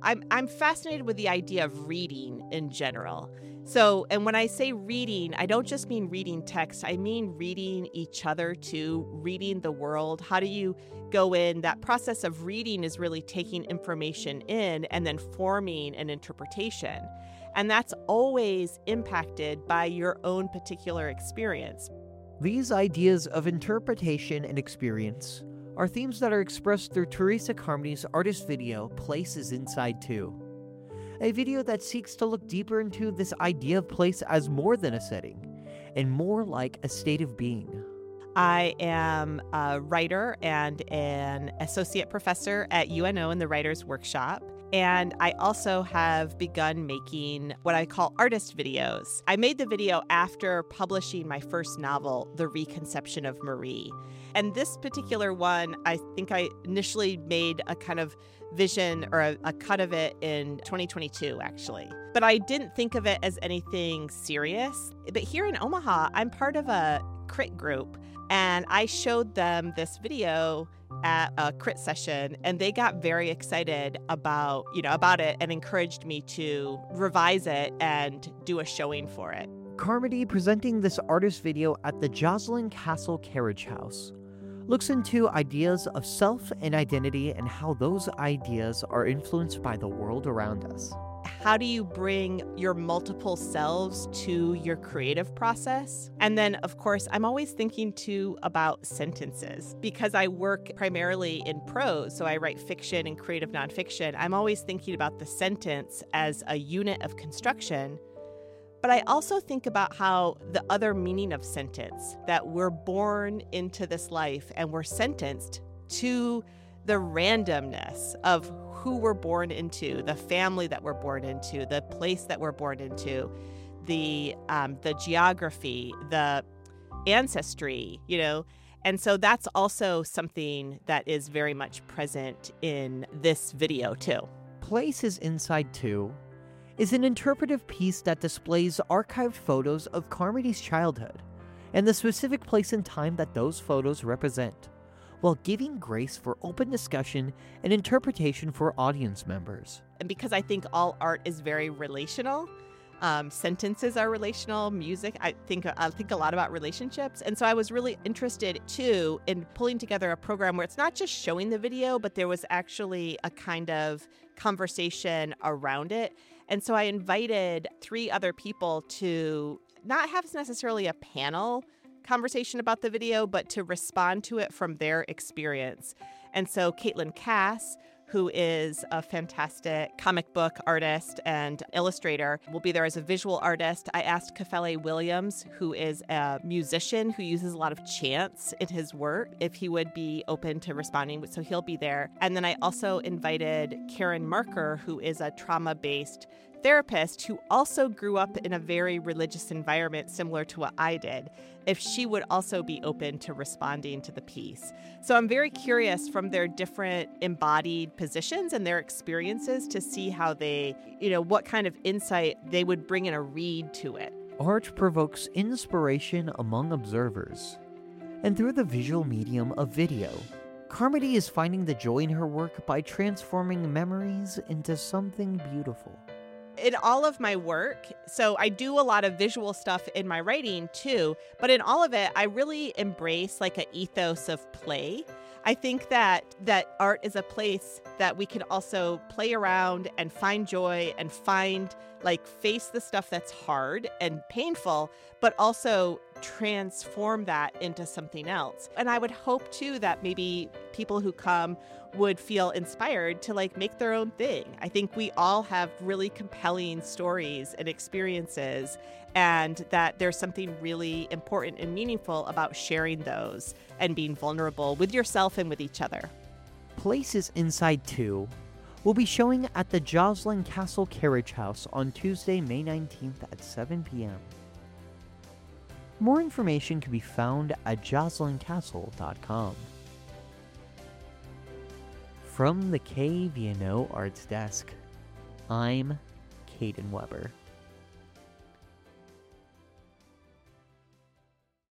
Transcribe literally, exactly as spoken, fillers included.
I'm I'm fascinated with the idea of reading in general. So, and when I say reading, I don't just mean reading text. I mean reading each other too, reading the world. How do you go in? That process of reading is really taking information in and then forming an interpretation. And that's always impacted by your own particular experience. These ideas of interpretation and experience are themes that are expressed through Teresa Carmody's artist video, Places Inside two. A video that seeks to look deeper into this idea of place as more than a setting, and more like a state of being. I am a writer and an associate professor at U N O in the Writers' Workshop. And I also have begun making what I call artist videos. I made the video after publishing my first novel, The Reconception of Marie. And this particular one, I think I initially made a kind of vision or a, a cut of it in twenty twenty-two, actually. But I didn't think of it as anything serious. But here in Omaha, I'm part of a crit group, and I showed them this video at a crit session, and they got very excited about, you know, about it and encouraged me to revise it and do a showing for it. Carmody, presenting this artist video at the Joslyn Castle Carriage House, looks into ideas of self and identity and how those ideas are influenced by the world around us. How do you bring your multiple selves to your creative process? And then, of course, I'm always thinking too about sentences because I work primarily in prose, so I write fiction and creative nonfiction. I'm always thinking about the sentence as a unit of construction. But I also think about how the other meaning of sentence, that we're born into this life and we're sentenced to the randomness of who we're born into, the family that we're born into, the place that we're born into, the um, the geography, the ancestry, you know. And so that's also something that is very much present in this video too. Places Inside two is an interpretive piece that displays archived photos of Carmody's childhood and the specific place and time that those photos represent, while giving grace for open discussion and interpretation for audience members. And because I think all art is very relational, um, sentences are relational, music, I think I think a lot about relationships. And so I was really interested too in pulling together a program where it's not just showing the video, but there was actually a kind of conversation around it. And so I invited three other people to not have necessarily a panel conversation about the video, but to respond to it from their experience. And so Caitlin Cass, who is a fantastic comic book artist and illustrator, will be there as a visual artist. I asked Kefele Williams, who is a musician who uses a lot of chants in his work, if he would be open to responding, so he'll be there. And then I also invited Karen Marker, who is a trauma-based therapist who also grew up in a very religious environment similar to what I did, if she would also be open to responding to the piece. So I'm very curious from their different embodied positions and their experiences to see how they, you know, what kind of insight they would bring in a read to it. Art provokes inspiration among observers, and through the visual medium of video, Carmody is finding the joy in her work by transforming memories into something beautiful. In all of my work, so I do a lot of visual stuff in my writing too, but in all of it, I really embrace like an ethos of play. I think that that art is a place that we can also play around and find joy and find, like, face the stuff that's hard and painful, but also transform that into something else. And I would hope too that maybe people who come would feel inspired to like make their own thing. I think we all have really compelling stories and experiences, and that there's something really important and meaningful about sharing those and being vulnerable with yourself and with each other. Places Inside two will be showing at the Joslyn Castle Carriage House on Tuesday, May nineteenth at seven p.m. More information can be found at joslyn castle dot com. From the K V N O Arts Desk, I'm Caden Weber.